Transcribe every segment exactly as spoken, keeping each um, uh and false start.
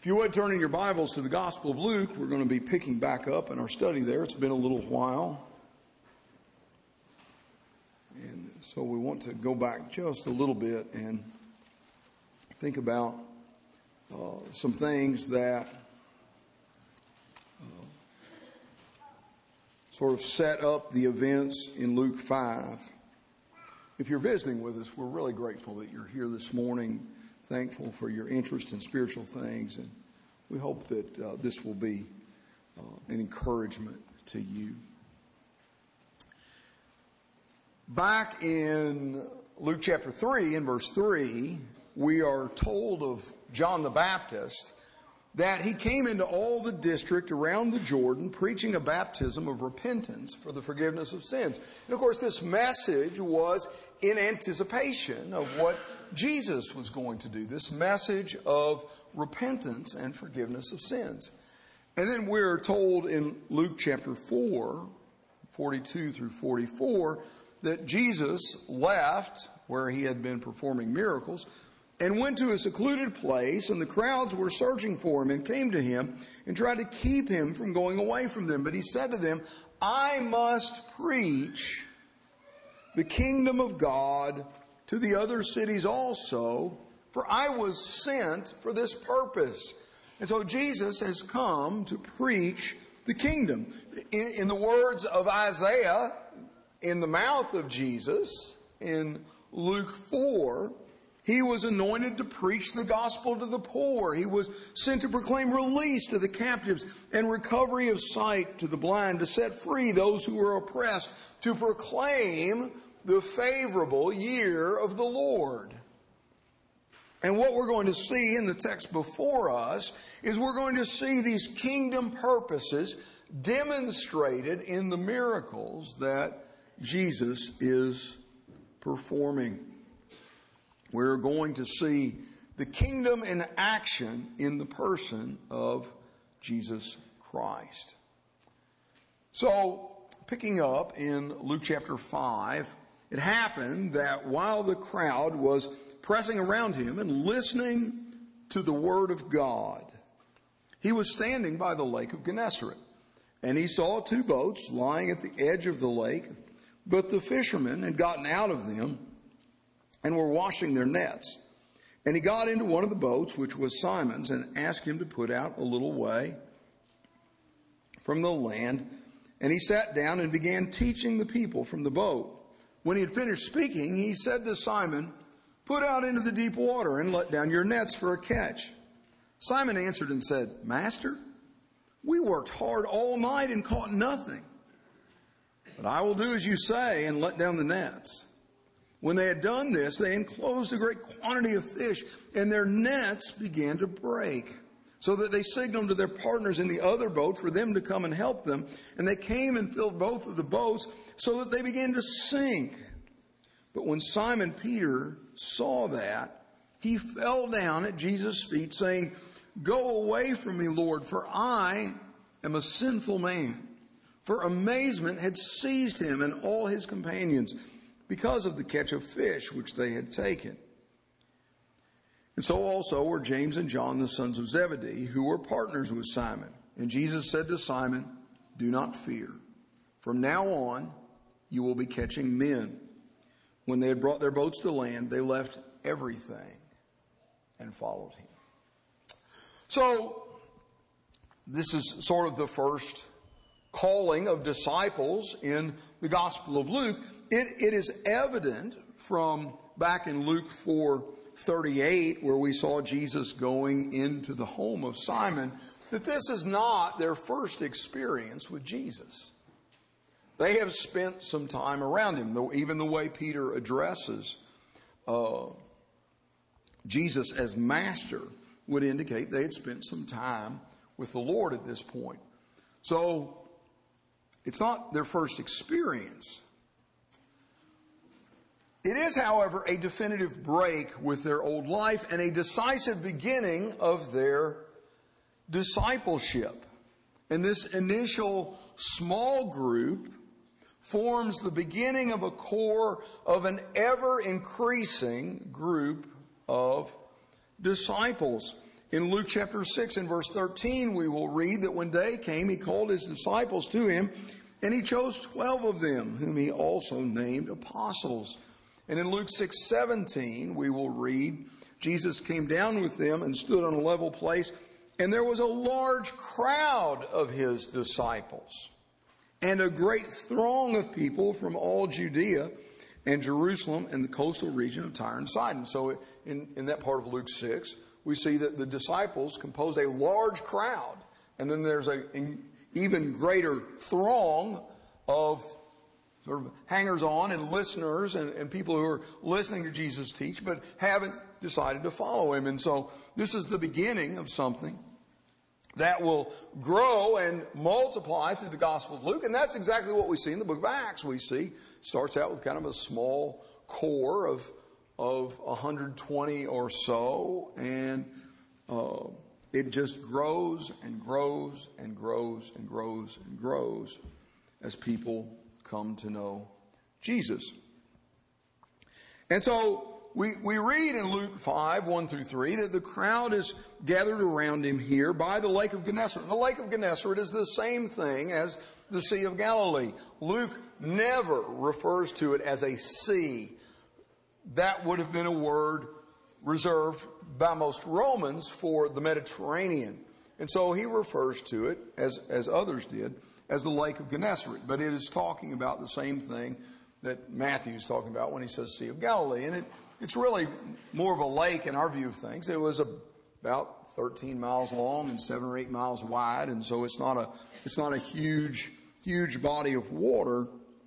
If you would turn in your Bibles to the Gospel of Luke, we're going to be picking back up in our study there. It's been a little while. And so we want to go back just a little bit and think about uh, some things that uh, sort of set up the events in Luke five. If you're visiting with us, we're really grateful that you're here this morning. Thankful for your interest in spiritual things, and we hope that uh, this will be uh, an encouragement to you. Back in Luke chapter three, in verse three, we are told of John the Baptist that he came into all the district around the Jordan preaching a baptism of repentance for the forgiveness of sins. And of course, this message was in anticipation of what Jesus was going to do, this message of repentance and forgiveness of sins. And then we're told in Luke chapter four, forty-two through forty-four, that Jesus left where he had been performing miracles and went to a secluded place, and the crowds were searching for him and came to him and tried to keep him from going away from them. But he said to them, I must preach the kingdom of God to the other cities also, for I was sent for this purpose. And so Jesus has come to preach the kingdom. In, in the words of Isaiah, in the mouth of Jesus, in Luke four, he was anointed to preach the gospel to the poor. He was sent to proclaim release to the captives and recovery of sight to the blind, to set free those who were oppressed, to proclaim the favorable year of the Lord. And what we're going to see in the text before us is we're going to see these kingdom purposes demonstrated in the miracles that Jesus is performing. We're going to see the kingdom in action in the person of Jesus Christ. So, picking up in Luke chapter five, it happened that while the crowd was pressing around him and listening to the word of God, he was standing by the lake of Gennesaret. And he saw two boats lying at the edge of the lake, but the fishermen had gotten out of them and were washing their nets. And he got into one of the boats, which was Simon's, and asked him to put out a little way from the land. And he sat down and began teaching the people from the boat. When he had finished speaking, he said to Simon, put out into the deep water and let down your nets for a catch. Simon answered and said, Master, we worked hard all night and caught nothing. But I will do as you say and let down the nets. When they had done this, they enclosed a great quantity of fish, and their nets began to break, so that they signaled to their partners in the other boat for them to come and help them. And they came and filled both of the boats, so that they began to sink. But when Simon Peter saw that, he fell down at Jesus' feet, saying, Go away from me, Lord, for I am a sinful man. For amazement had seized him and all his companions, because of the catch of fish which they had taken. And so also were James and John, the sons of Zebedee, who were partners with Simon. And Jesus said to Simon, Do not fear. From now on, you will be catching men. When they had brought their boats to land, they left everything and followed him. So, this is sort of the first calling of disciples in the Gospel of Luke. It, it is evident from back in Luke four thirty-eight, where we saw Jesus going into the home of Simon, that this is not their first experience with Jesus. They have spent some time around him. Though even the way Peter addresses uh, Jesus as master would indicate they had spent some time with the Lord at this point. So, it's not their first experience. It is, however, a definitive break with their old life and a decisive beginning of their discipleship. And this initial small group forms the beginning of a core of an ever-increasing group of disciples. In Luke chapter six and verse thirteen, we will read that when day came, he called his disciples to him, and he chose twelve of them, whom he also named apostles. And in Luke six seventeen, we will read, Jesus came down with them and stood on a level place, and there was a large crowd of his disciples, and a great throng of people from all Judea and Jerusalem and the coastal region of Tyre and Sidon. So in, in that part of Luke six, we see that the disciples composed a large crowd, and then there's an even greater throng of sort of hangers-on and listeners and, and people who are listening to Jesus teach but haven't decided to follow him. And so this is the beginning of something that will grow and multiply through the Gospel of Luke. And that's exactly what we see in the book of Acts. We see it starts out with kind of a small core of of one hundred twenty or so, and uh, it just grows and grows and grows and grows and grows as people come to know Jesus. And so we, we read in Luke five, one through three, that the crowd is gathered around him here by the Lake of Gennesaret. The Lake of Gennesaret is the same thing as the Sea of Galilee. Luke never refers to it as a sea. That would have been a word reserved by most Romans for the Mediterranean. And so he refers to it, as, as others did, as the Lake of Gennesaret. But it is talking about the same thing that Matthew's talking about when he says Sea of Galilee. And it, it's really more of a lake in our view of things. It was a, about thirteen miles long and seven or eight miles wide. And so it's not a, it's not a huge, huge body of water.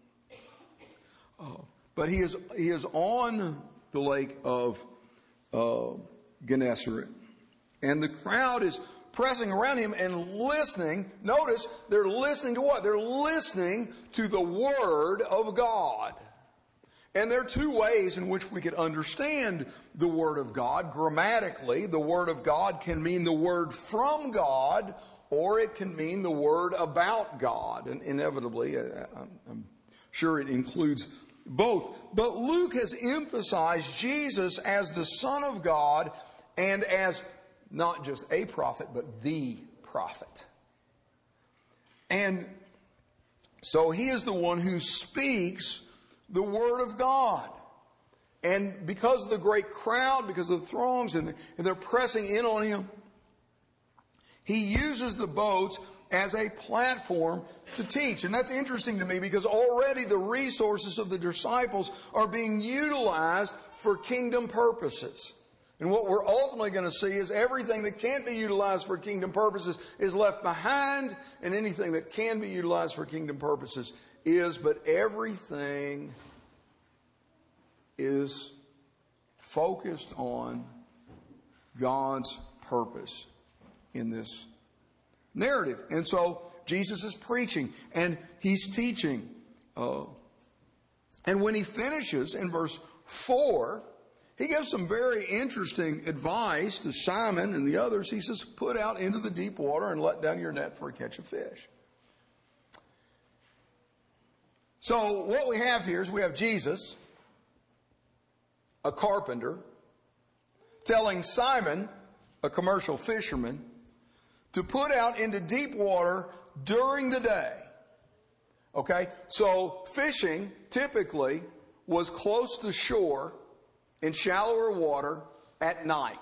Uh, But he is he is on the lake of uh, Gennesaret. And the crowd is pressing around him and listening. Notice, they're listening to what? They're listening to the Word of God. And there are two ways in which we could understand the Word of God. Grammatically, the Word of God can mean the Word from God, or it can mean the Word about God. And inevitably, I'm sure it includes both. But Luke has emphasized Jesus as the Son of God and as not just a prophet, but the prophet. And so he is the one who speaks the Word of God. And because of the great crowd, because of the throngs, and they're pressing in on him, he uses the boats as a platform to teach. And that's interesting to me because already the resources of the disciples are being utilized for kingdom purposes. And what we're ultimately going to see is everything that can't be utilized for kingdom purposes is left behind, and anything that can be utilized for kingdom purposes is, but everything is focused on God's purpose in this narrative. And so Jesus is preaching and he's teaching. Uh, and when he finishes in verse four, he gives some very interesting advice to Simon and the others. He says, put out into the deep water and let down your net for a catch of fish. So what we have here is we have Jesus, a carpenter, telling Simon, a commercial fisherman, to put out into deep water during the day. Okay? So fishing typically was close to shore in shallower water at night.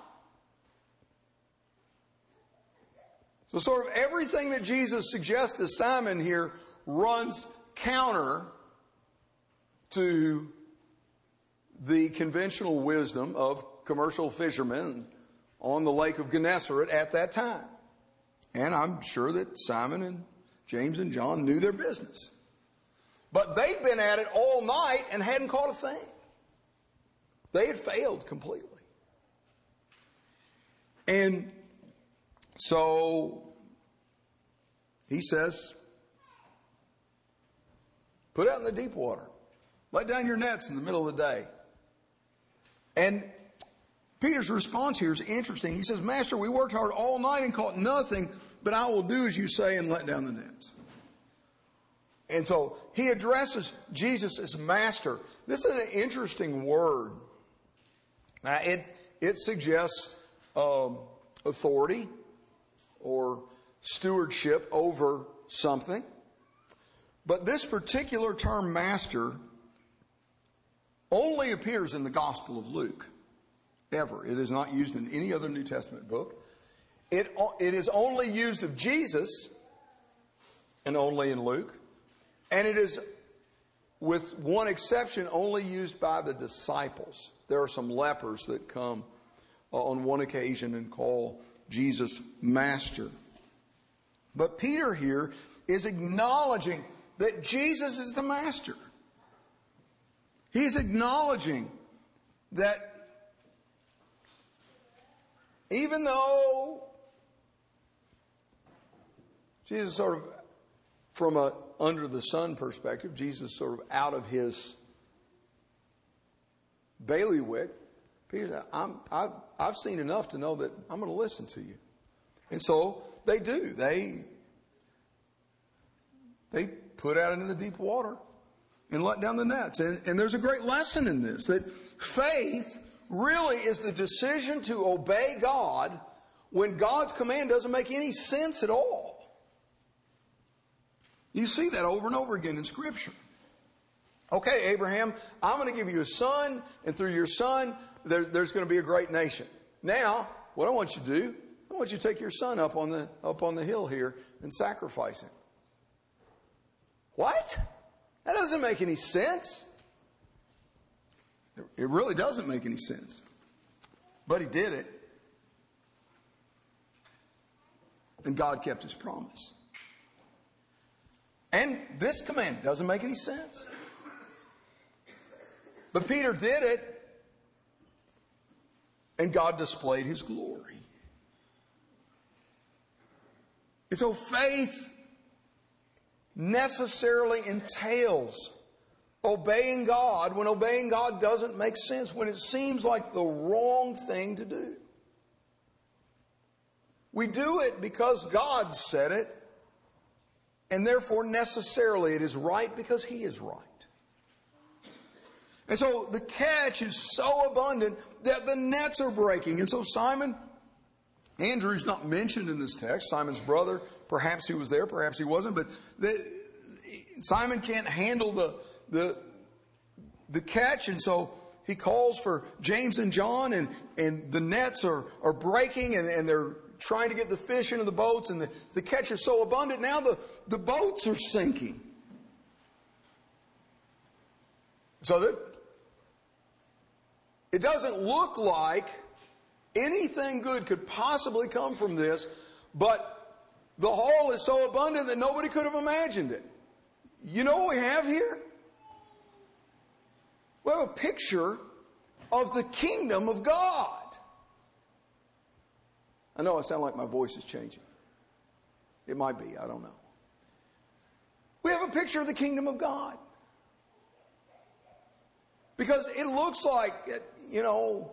So sort of everything that Jesus suggests to Simon here runs counter to the conventional wisdom of commercial fishermen on the Lake of Gennesaret at that time. And I'm sure that Simon and James and John knew their business. But they'd been at it all night and hadn't caught a thing. They had failed completely. And so he says, put out in the deep water. Let down your nets in the middle of the day. And Peter's response here is interesting. He says, Master, we worked hard all night and caught nothing, but I will do as you say and let down the nets. And so he addresses Jesus as Master. This is an interesting word. Now, it, it suggests um, authority or stewardship over something. But this particular term master only appears in the Gospel of Luke, ever. It is not used in any other New Testament book. It, it is only used of Jesus and only in Luke. And it is, with one exception, only used by the disciples. There are some lepers that come on one occasion and call Jesus master. But Peter here is acknowledging that Jesus is the master. He's acknowledging that even though Jesus sort of, from a under the sun perspective, Jesus sort of out of his bailiwick, Peter said, I'm, I've, I've seen enough to know that I'm going to listen to you. And so they do. They, they put out into the deep water and let down the nets. And, and there's a great lesson in this, that faith really is the decision to obey God when God's command doesn't make any sense at all. You see that over and over again in Scripture. Okay, Abraham, I'm going to give you a son, and through your son, there, there's going to be a great nation. Now, what I want you to do, I want you to take your son up on the up on the hill here and sacrifice him. What? That doesn't make any sense. It really doesn't make any sense. But he did it. And God kept his promise. And this command doesn't make any sense. But Peter did it, and God displayed his glory. And so faith necessarily entails obeying God when obeying God doesn't make sense, when it seems like the wrong thing to do. We do it because God said it, and therefore necessarily it is right because He is right. And so the catch is so abundant that the nets are breaking. And so Simon, Andrew's not mentioned in this text. Simon's brother, perhaps he was there, perhaps he wasn't. But the, Simon can't handle the, the, the catch. And so he calls for James and John. And, and the nets are, are breaking. And, and they're trying to get the fish into the boats. And the, the catch is so abundant. Now the, the boats are sinking. So that it doesn't look like anything good could possibly come from this, but the haul is so abundant that nobody could have imagined it. You know what we have here? We have a picture of the kingdom of God. I know I sound like my voice is changing. It might be, I don't know. We have a picture of the kingdom of God. Because it looks like, you know,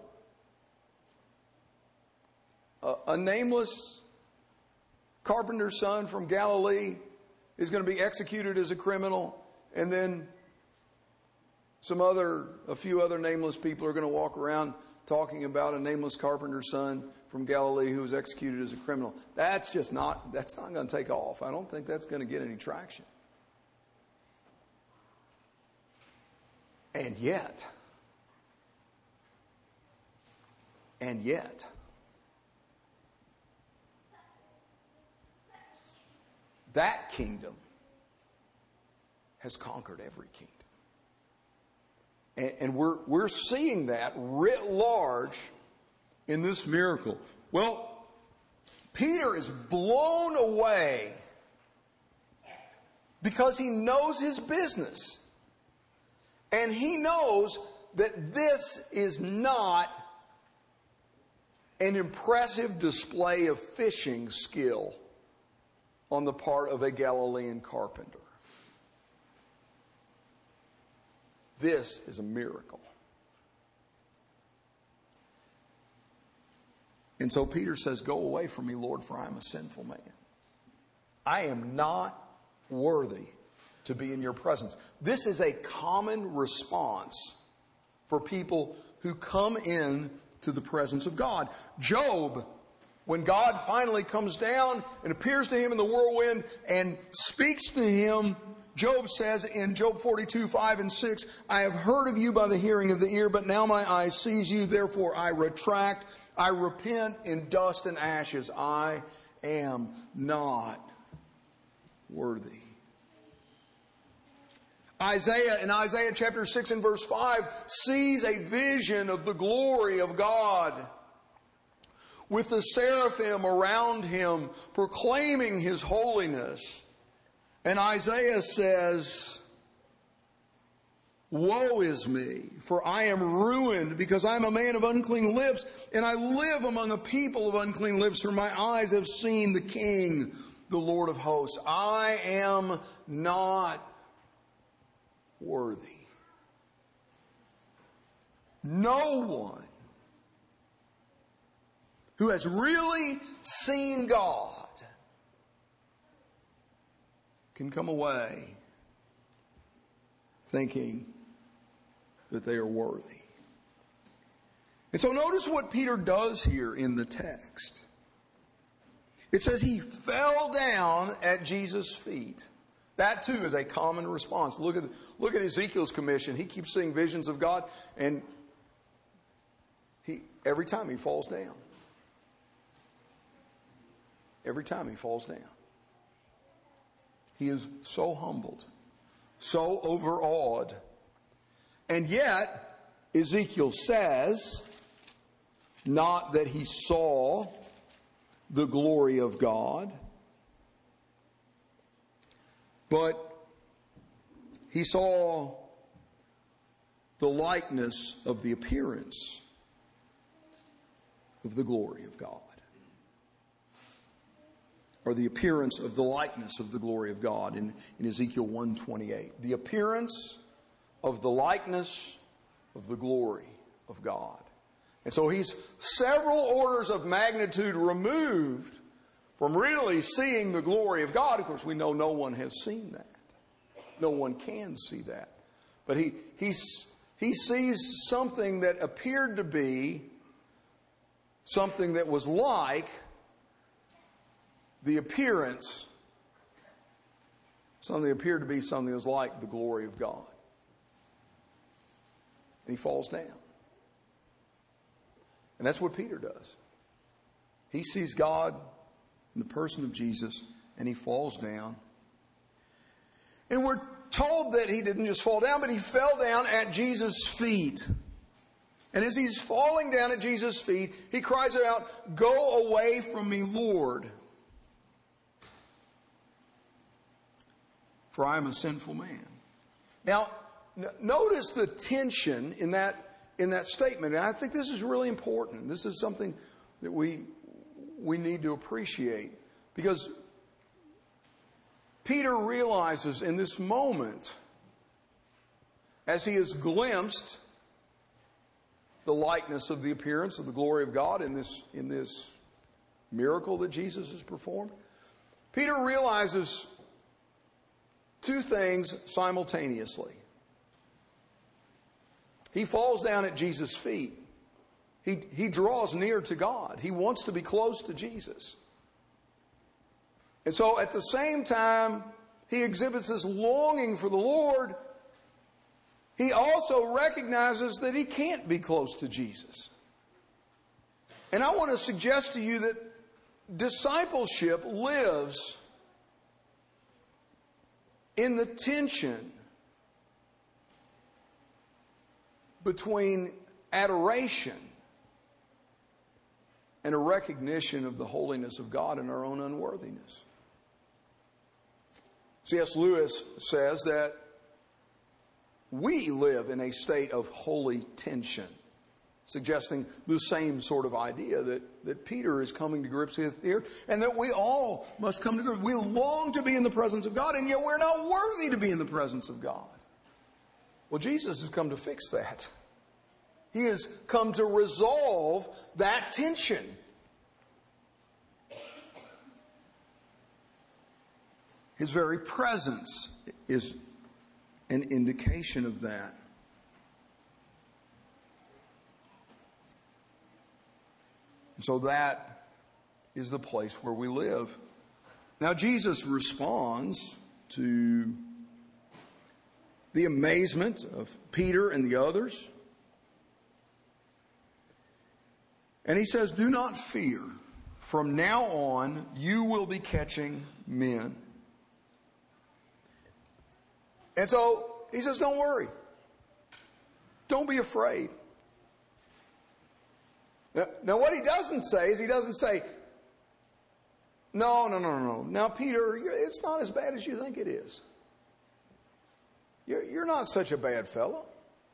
a, a nameless carpenter's son from Galilee is going to be executed as a criminal, and then some other, a few other nameless people are going to walk around talking about a nameless carpenter's son from Galilee who was executed as a criminal. That's just not, that's not going to take off. I don't think that's going to get any traction. And yet, and yet, that kingdom has conquered every kingdom. And, and we're, we're seeing that writ large in this miracle. Well, Peter is blown away because he knows his business. And he knows that this is not an impressive display of fishing skill on the part of a Galilean carpenter. This is a miracle. And so Peter says, "Go away from me, Lord, for I am a sinful man. I am not worthy to be in your presence." This is a common response for people who come in to the presence of God. Job when God finally comes down and appears to him in the whirlwind and speaks to him, Job says in Job forty-two, five and six, I have heard of you by the hearing of the ear, but now my eye sees you, therefore I retract, I repent in dust and ashes. I am not worthy. Isaiah, in Isaiah chapter six and verse five, sees a vision of the glory of God with the seraphim around him proclaiming his holiness. And Isaiah says, woe is me, for I am ruined, because I am a man of unclean lips, and I live among a people of unclean lips, for my eyes have seen the King, the Lord of hosts. I am not worthy. No one who has really seen God can come away thinking that they are worthy. And so notice what Peter does here in the text. It says he fell down at Jesus' feet. That too is a common response. Look at, look at Ezekiel's commission. He keeps seeing visions of God, and he every time he falls down. Every time he falls down. He is so humbled, so overawed. And yet, Ezekiel says, not that he saw the glory of God, but he saw the likeness of the appearance of the glory of God. Or the appearance of the likeness of the glory of God in, in Ezekiel one twenty-eight. The appearance of the likeness of the glory of God. And so he's several orders of magnitude removed from really seeing the glory of God. Of course, we know no one has seen that. No one can see that. But he, he's, he sees something that appeared to be something that was like the appearance, something that appeared to be something that was like the glory of God. And he falls down. And that's what Peter does. He sees God in the person of Jesus, and he falls down. And we're told that he didn't just fall down, but he fell down at Jesus' feet. And as he's falling down at Jesus' feet, he cries out, "Go away from me, Lord, for I am a sinful man." Now, n- notice the tension in that in that statement. And I think this is really important. This is something that we we need to appreciate, because Peter realizes in this moment, as he has glimpsed the likeness of the appearance of the glory of God in this in this miracle that Jesus has performed, Peter realizes two things simultaneously. He falls down at Jesus' feet. He, he draws near to God. He wants to be close to Jesus. And so at the same time, he exhibits this longing for the Lord. He also recognizes that he can't be close to Jesus. And I want to suggest to you that discipleship lives in the tension between adoration and a recognition of the holiness of God and our own unworthiness. C S Lewis says that we live in a state of holy tension, suggesting the same sort of idea that, that Peter is coming to grips with here, and that we all must come to grips. We long to be in the presence of God, and yet we're not worthy to be in the presence of God. Well, Jesus has come to fix that. He has come to resolve that tension. His very presence is an indication of that. And so that is the place where we live. Now, Jesus responds to the amazement of Peter and the others. And he says, do not fear. From now on, you will be catching men. And so he says, don't worry. Don't be afraid. Now, now what he doesn't say is he doesn't say, no, no, no, no. Now, Peter, it's not as bad as you think it is. You're, you're not such a bad fellow.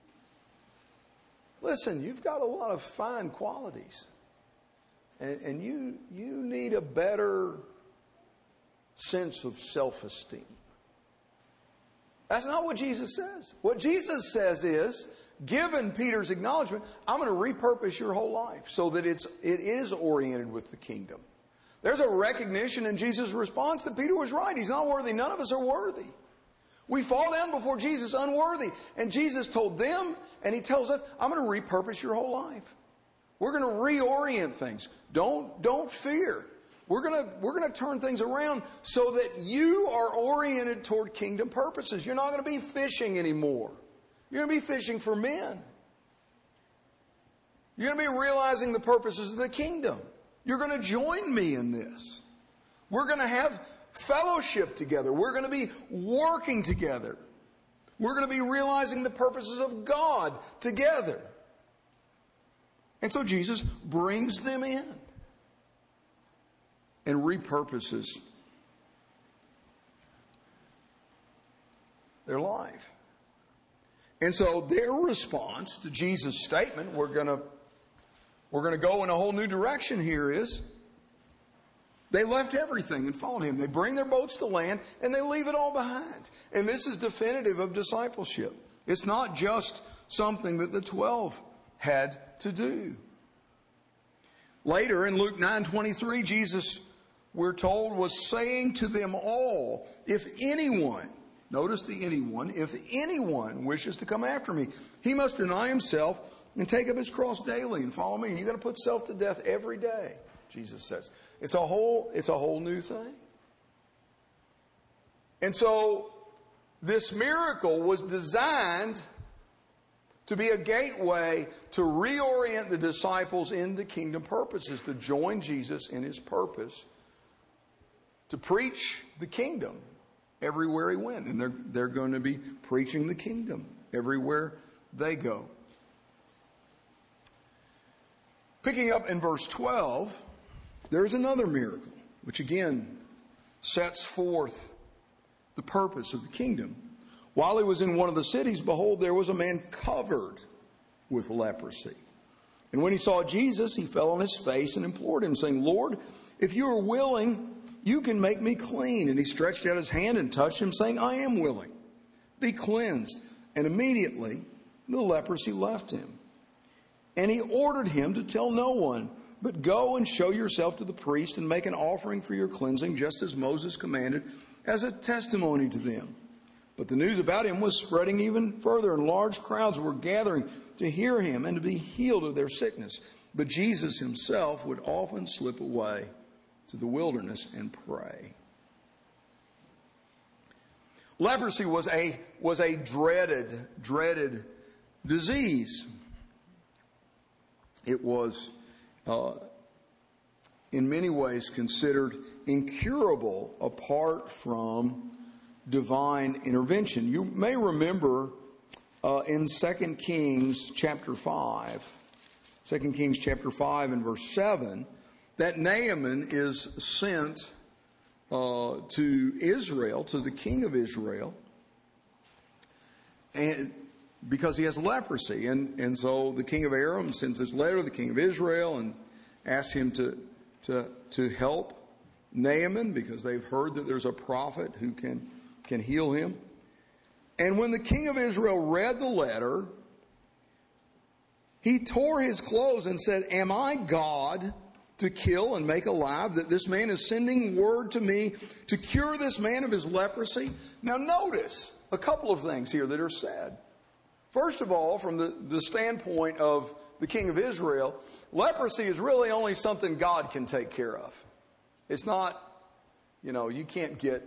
Listen, you've got a lot of fine qualities. And, and you, you need a better sense of self-esteem. That's not what Jesus says. What Jesus says is, given Peter's acknowledgement, I'm going to repurpose your whole life so that it's, it is oriented with the kingdom. There's a recognition in Jesus' response that Peter was right. He's not worthy. None of us are worthy. We fall down before Jesus unworthy. And Jesus told them, and he tells us, I'm going to repurpose your whole life. We're going to reorient things. Don't, don't fear. We're going to, we're going to turn things around so that you are oriented toward kingdom purposes. You're not going to be fishing anymore. You're going to be fishing for men. You're going to be realizing the purposes of the kingdom. You're going to join me in this. We're going to have fellowship together. We're going to be working together. We're going to be realizing the purposes of God together. And so Jesus brings them in and repurposes their life. And so their response to Jesus' statement, we're going to we're going to go in a whole new direction here, is they left everything and followed him. They bring their boats to land and they leave it all behind. And this is definitive of discipleship. It's not just something that the twelve had to do. Later in Luke nine twenty-three, Jesus, we're told, was saying to them all, if anyone, notice the anyone, if anyone wishes to come after me, he must deny himself and take up his cross daily and follow me. And you've got to put self to death every day, Jesus says. It's a whole, it's a whole new thing. And so this miracle was designed to be a gateway to reorient the disciples into kingdom purposes, to join Jesus in his purpose, to preach the kingdom everywhere he went. And they're, they're going to be preaching the kingdom everywhere they go. Picking up in verse twelve, there's another miracle, which again sets forth the purpose of the kingdom. While he was in one of the cities, behold, there was a man covered with leprosy. And when he saw Jesus, he fell on his face and implored him, saying, Lord, if you are willing, you can make me clean. And he stretched out his hand and touched him, saying, I am willing. Be cleansed. And immediately the leprosy left him. And he ordered him to tell no one, but go and show yourself to the priest and make an offering for your cleansing, just as Moses commanded, as a testimony to them. But the news about him was spreading even further, and large crowds were gathering to hear him and to be healed of their sickness. But Jesus himself would often slip away to the wilderness and pray. Leprosy was a, was a dreaded, dreaded disease. It was, uh, in many ways, considered incurable apart from divine intervention. You may remember uh, in Second Kings chapter five, Second Kings chapter five and verse seven, that Naaman is sent uh, to Israel, to the king of Israel, and because he has leprosy. And, and so the king of Aram sends this letter to the king of Israel and asks him to, to, to help Naaman, because they've heard that there's a prophet who can, can heal him. And when the king of Israel read the letter, he tore his clothes and said, am I God to kill and make alive, that this man is sending word to me to cure this man of his leprosy? Now notice a couple of things here that are said. First of all, from the, the standpoint of the king of Israel, leprosy is really only something God can take care of. It's not, you know, you can't get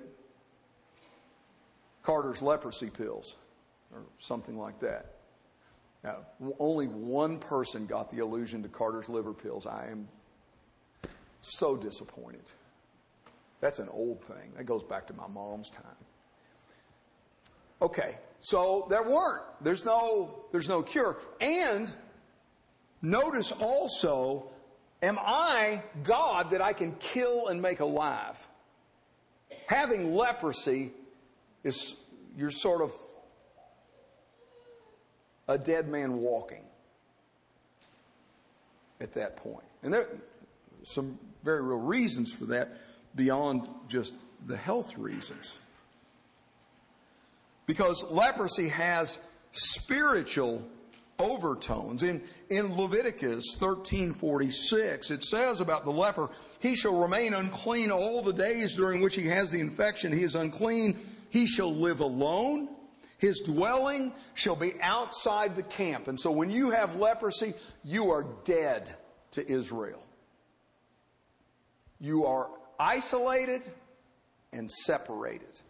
Carter's leprosy pills or something like that. Now, only one person got the allusion to Carter's liver pills. I am so disappointed. That's an old thing. That goes back to my mom's time. Okay, so there weren't. There's no, there's no cure. And notice also, am I God that I can kill and make alive? Having leprosy is, you're sort of a dead man walking at that point. And there are some very real reasons for that beyond just the health reasons. Because leprosy has spiritual overtones. In, in Leviticus thirteen forty-six, it says about the leper, he shall remain unclean all the days during which he has the infection. He is unclean. He shall live alone. His dwelling shall be outside the camp. And so when you have leprosy, you are dead to Israel. You are isolated and separated.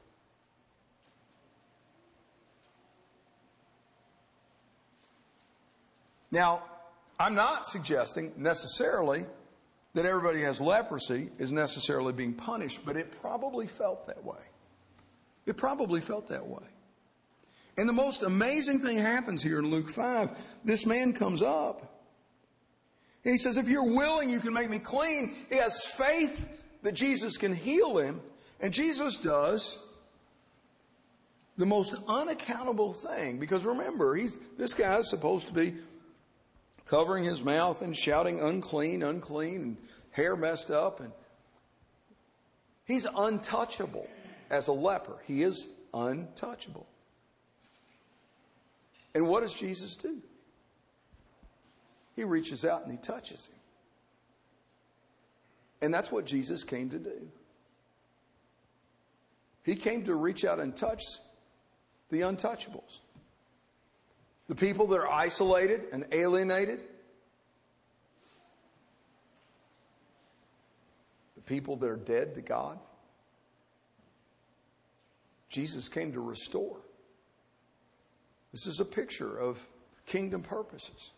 Now, I'm not suggesting necessarily that everybody who has leprosy is necessarily being punished, but it probably felt that way. It probably felt that way. And the most amazing thing happens here in Luke five. This man comes up. And he says, if you're willing, you can make me clean. He has faith that Jesus can heal him. And Jesus does the most unaccountable thing. Because remember, he's, this guy is supposed to be covering his mouth and shouting unclean, unclean, and hair messed up. And he's untouchable as a leper. He is untouchable. And what does Jesus do? He reaches out and he touches him. And that's what Jesus came to do. He came to reach out and touch the untouchables. The people that are isolated and alienated. The people that are dead to God. Jesus came to restore. This is a picture of kingdom purposes.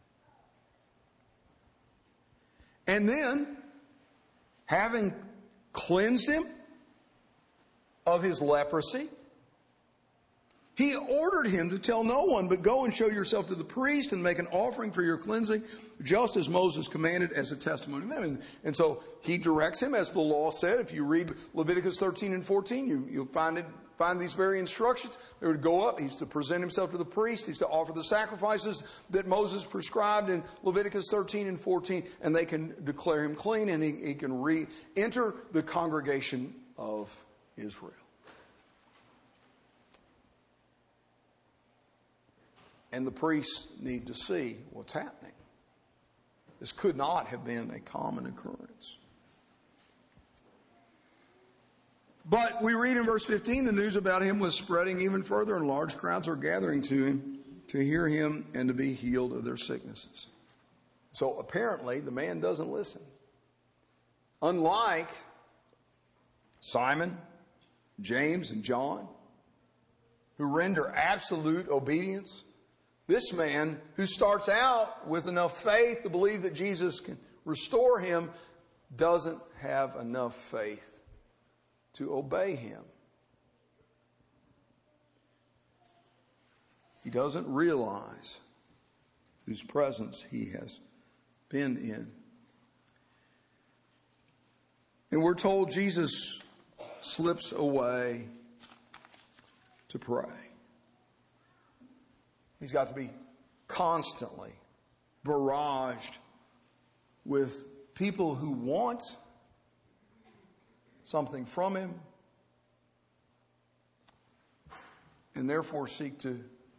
And then, having cleansed him of his leprosy, he ordered him to tell no one, but go and show yourself to the priest and make an offering for your cleansing, just as Moses commanded as a testimony to them. And, and so he directs him, as the law said. If you read Leviticus thirteen and fourteen, you, you'll find it. Find these very instructions. They would go up. He's to present himself to the priest. He's to offer the sacrifices that Moses prescribed in Leviticus thirteen and fourteen. And they can declare him clean, and he, he can re-enter the congregation of Israel. And the priests need to see what's happening. This could not have been a common occurrence. But we read in verse fifteen, the news about him was spreading even further, and large crowds were gathering to him to hear him and to be healed of their sicknesses. So apparently the man doesn't listen. Unlike Simon, James, and John, who render absolute obedience, this man, who starts out with enough faith to believe that Jesus can restore him, doesn't have enough faith to obey him. He doesn't realize whose presence he has been in. And we're told Jesus slips away to pray. He's got to be constantly barraged with people who want something from him and therefore seek to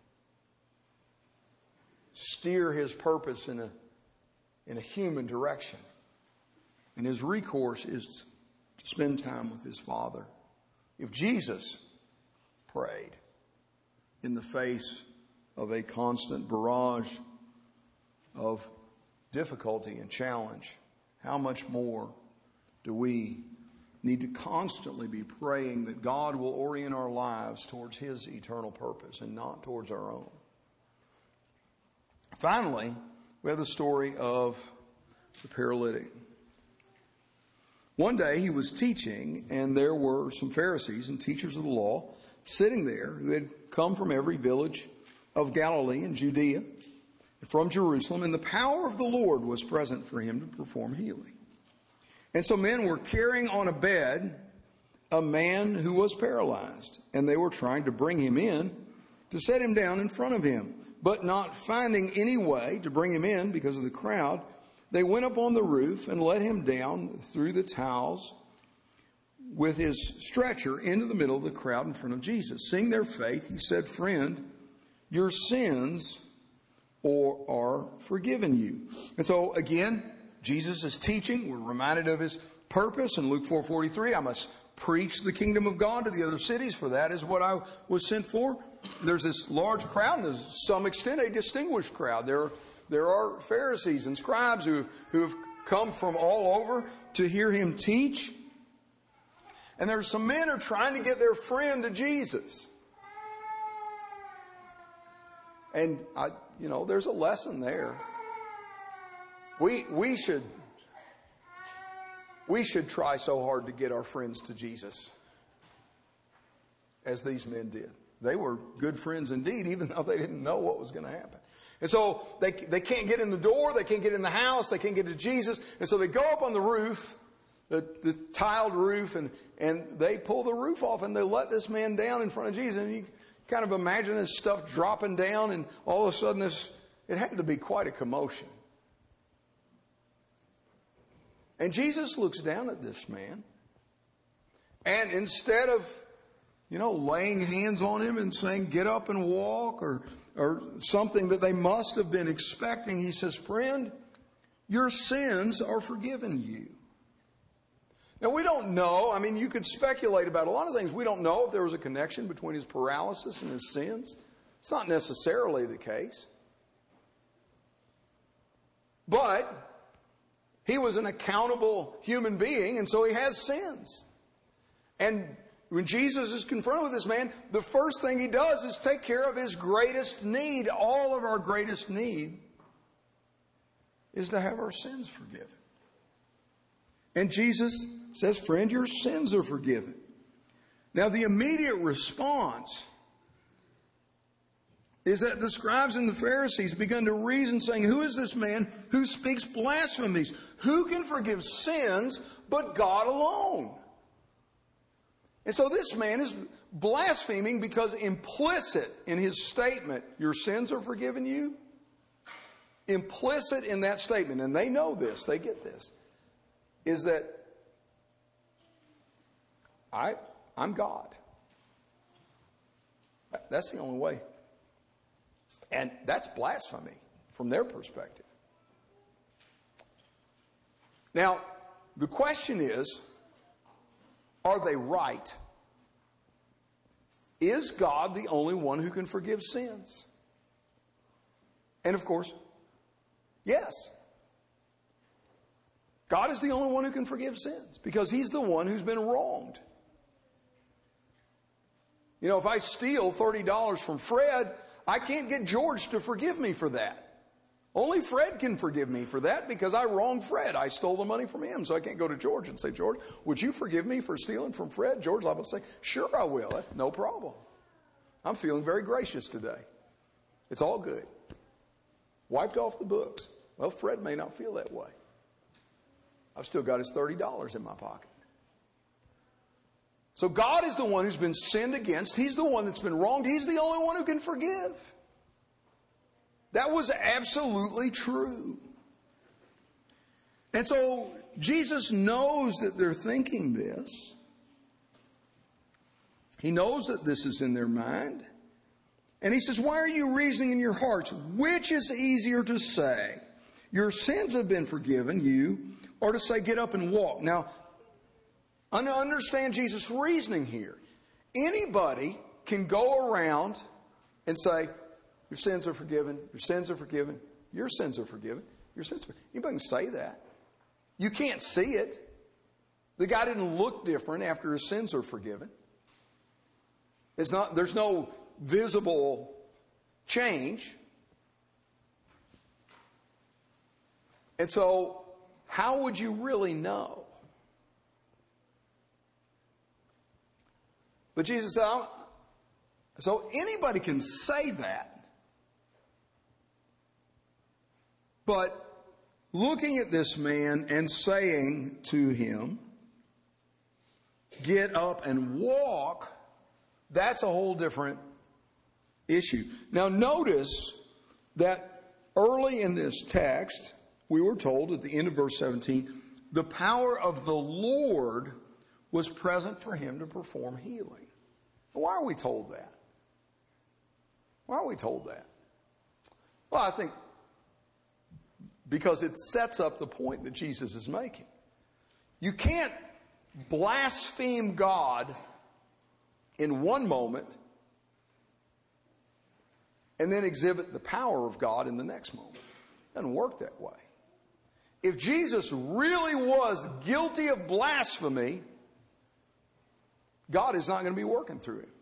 steer his purpose in a, in a human direction. And his recourse is to spend time with his Father. If Jesus prayed in the face of a constant barrage of difficulty and challenge, how much more do we need to constantly be praying that God will orient our lives towards His eternal purpose and not towards our own. Finally, we have the story of the paralytic. One day he was teaching, and there were some Pharisees and teachers of the law sitting there who had come from every village of Galilee and Judea and from Jerusalem, and the power of the Lord was present for him to perform healing. And so men were carrying on a bed a man who was paralyzed, and they were trying to bring him in to set him down in front of him. But not finding any way to bring him in because of the crowd, they went up on the roof and let him down through the tiles with his stretcher into the middle of the crowd in front of Jesus. Seeing their faith, he said, "Friend, your sins are forgiven you." And so again, Jesus is teaching. We're reminded of his purpose in Luke four forty-three. I must preach the kingdom of God to the other cities, for that is what I was sent for. There's this large crowd, and there's to some extent a distinguished crowd. There, there are Pharisees and scribes who, who have come from all over to hear him teach. And there's some men who are trying to get their friend to Jesus. And, I, you know, there's a lesson there. We, we should, we should try so hard to get our friends to Jesus as these men did. They were good friends indeed, even though they didn't know what was going to happen. And so they, they can't get in the door, they can't get in the house, they can't get to Jesus. And so they go up on the roof, the, the tiled roof, and, and they pull the roof off and they let this man down in front of Jesus. And you kind of imagine this stuff dropping down, and all of a sudden this, it had to be quite a commotion. And Jesus looks down at this man, and instead of, you know, laying hands on him and saying, "Get up and walk," or, or something that they must have been expecting, he says, "Friend, your sins are forgiven you." Now, we don't know. I mean, you could speculate about a lot of things. We don't know if there was a connection between his paralysis and his sins. It's not necessarily the case. But he was an accountable human being, and so he has sins. And when Jesus is confronted with this man, the first thing he does is take care of his greatest need. All of our greatest need is to have our sins forgiven. And Jesus says, "Friend, your sins are forgiven." Now, the immediate response is that the scribes and the Pharisees begun to reason, saying, "Who is this man who speaks blasphemies? Who can forgive sins but God alone?" And so this man is blaspheming because implicit in his statement, "Your sins are forgiven you," implicit in that statement, and they know this, they get this, is that I, I'm God. That's the only way. And that's blasphemy from their perspective. Now, the question is, are they right? Is God the only one who can forgive sins? And of course, yes. God is the only one who can forgive sins because he's the one who's been wronged. You know, if I steal thirty dollars from Fred, I can't get George to forgive me for that. Only Fred can forgive me for that because I wronged Fred. I stole the money from him, so I can't go to George and say, "George, would you forgive me for stealing from Fred?" George will say, "Sure, I will. That's no problem. I'm feeling very gracious today. It's all good." Wiped off the books. Well, Fred may not feel that way. I've still got his thirty dollars in my pocket. So God is the one who's been sinned against. He's the one that's been wronged. He's the only one who can forgive. That was absolutely true. And so Jesus knows that they're thinking this. He knows that this is in their mind. And he says, "Why are you reasoning in your hearts? Which is easier to say, 'Your sins have been forgiven you,' or to say, 'Get up and walk'?" Now, understand Jesus' reasoning here. Anybody can go around and say, "Your sins are forgiven, your sins are forgiven, your sins are forgiven, your sins are forgiven." Anybody can say that. You can't see it. The guy didn't look different after his sins are forgiven. It's not, there's no visible change. And so, how would you really know? But Jesus said, so anybody can say that. But looking at this man and saying to him, get up and walk, that's a whole different issue. Now notice that early in this text, we were told at the end of verse seventeen, the power of the Lord was present for him to perform healing. Why are we told that? Why are we told that? Well, I think because it sets up the point that Jesus is making. You can't blaspheme God in one moment and then exhibit the power of God in the next moment. It doesn't work that way. If Jesus really was guilty of blasphemy, God is not going to be working through him.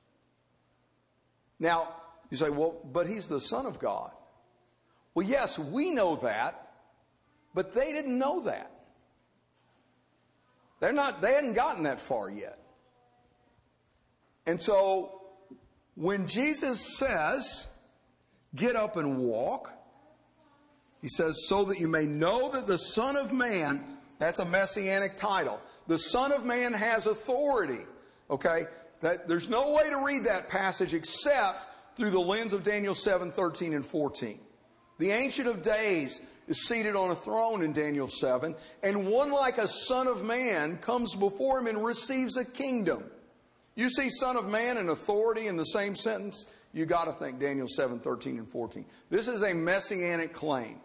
Now, you say, well, but he's the Son of God. Well, yes, we know that, but they didn't know that. They're not, they hadn't gotten that far yet. And so, when Jesus says, get up and walk, he says, so that you may know that the Son of Man, that's a messianic title. The Son of Man has authority. Okay? That, there's no way to read that passage except through the lens of Daniel seven, thirteen, and fourteen. The Ancient of Days is seated on a throne in Daniel seven, and one like a Son of Man comes before him and receives a kingdom. You see Son of Man and authority in the same sentence, you got to think Daniel seven, thirteen, and fourteen. This is a messianic claim.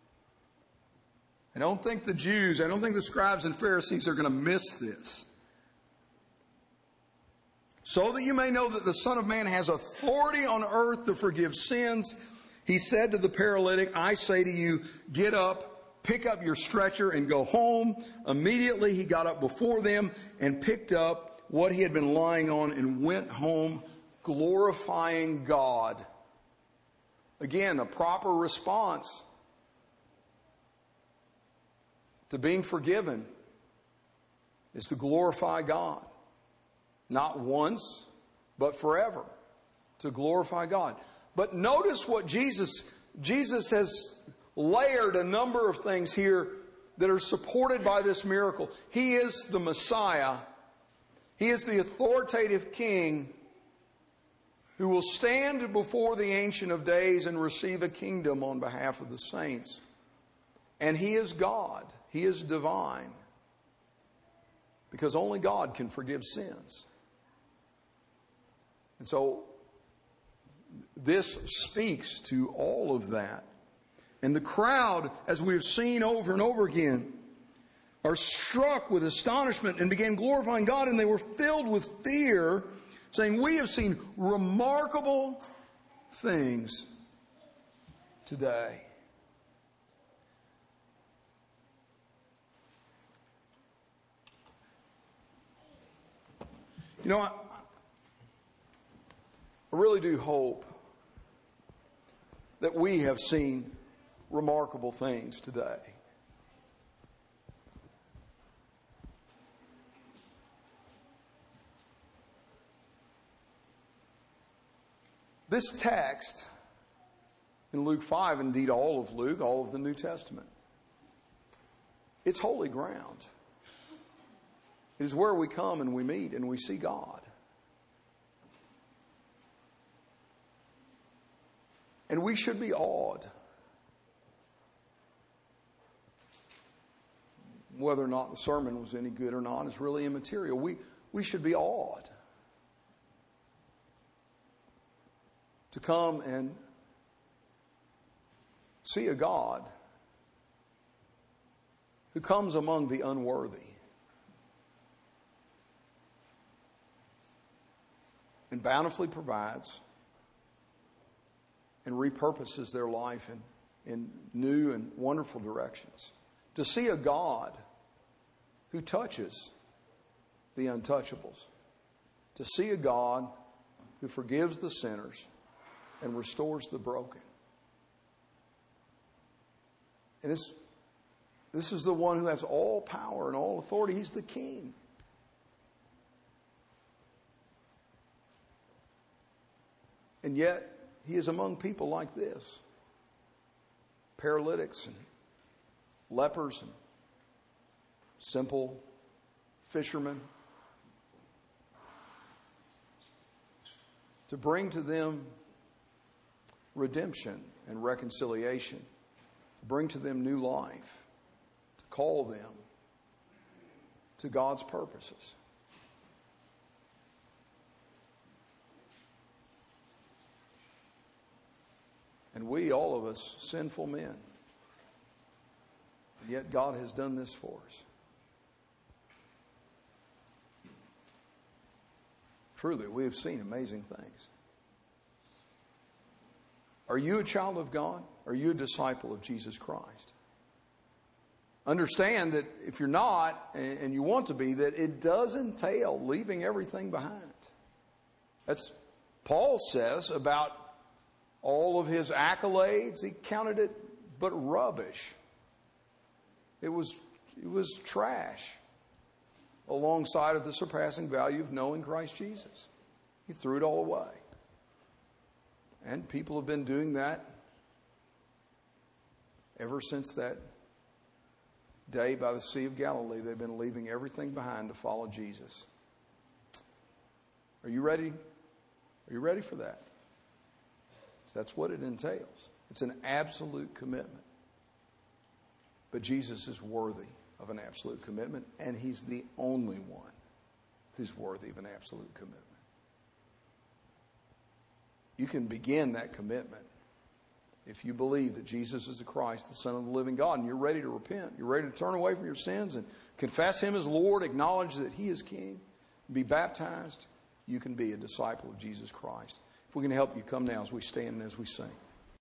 I don't think the Jews, I don't think the scribes and Pharisees are going to miss this. So that you may know that the Son of Man has authority on earth to forgive sins, he said to the paralytic, I say to you, get up, pick up your stretcher and go home. Immediately he got up before them and picked up what he had been lying on and went home glorifying God. Again, a proper response to being forgiven is to glorify God. Not once, but forever. To glorify God. But notice what Jesus, Jesus has layered a number of things here that are supported by this miracle. He is the Messiah. He is the authoritative King who will stand before the Ancient of Days and receive a kingdom on behalf of the saints. And He is God. He is divine. Because only God can forgive sins. And so, this speaks to all of that. And the crowd, as we've seen over and over again, are struck with astonishment and began glorifying God, and they were filled with fear, saying, we have seen remarkable things today. You know, I, I really do hope that we have seen remarkable things today. This text in Luke five, indeed all of Luke, all of the New Testament, it's holy ground. It is where we come and we meet and we see God. And we should be awed. Whether or not the sermon was any good or not is really immaterial. We, we should be awed to come and see a God who comes among the unworthy and bountifully provides and repurposes their life in, in new and wonderful directions. To see a God who touches the untouchables. To see a God who forgives the sinners and restores the broken. And this, this is the one who has all power and all authority. He's the King. And yet, he is among people like this. Paralytics and lepers and simple fishermen. To bring to them redemption and reconciliation. To bring to them new life. To call them to God's purposes. And we, all of us, sinful men. And yet God has done this for us. Truly, we have seen amazing things. Are you a child of God? Are you a disciple of Jesus Christ? Understand that if you're not, and you want to be, that it does entail leaving everything behind. That's Paul says about all of his accolades. He counted it but rubbish. It was, it was trash alongside of the surpassing value of knowing Christ Jesus. He threw it all away. And people have been doing that ever since that day by the Sea of Galilee. They've been leaving everything behind to follow Jesus. Are you ready? Are you ready for that? So that's what it entails. It's an absolute commitment. But Jesus is worthy of an absolute commitment, and he's the only one who's worthy of an absolute commitment. You can begin that commitment if you believe that Jesus is the Christ, the Son of the living God, and you're ready to repent. You're ready to turn away from your sins and confess him as Lord, acknowledge that he is King, be baptized. You can be a disciple of Jesus Christ. If we can help you, come now as we stand and as we sing.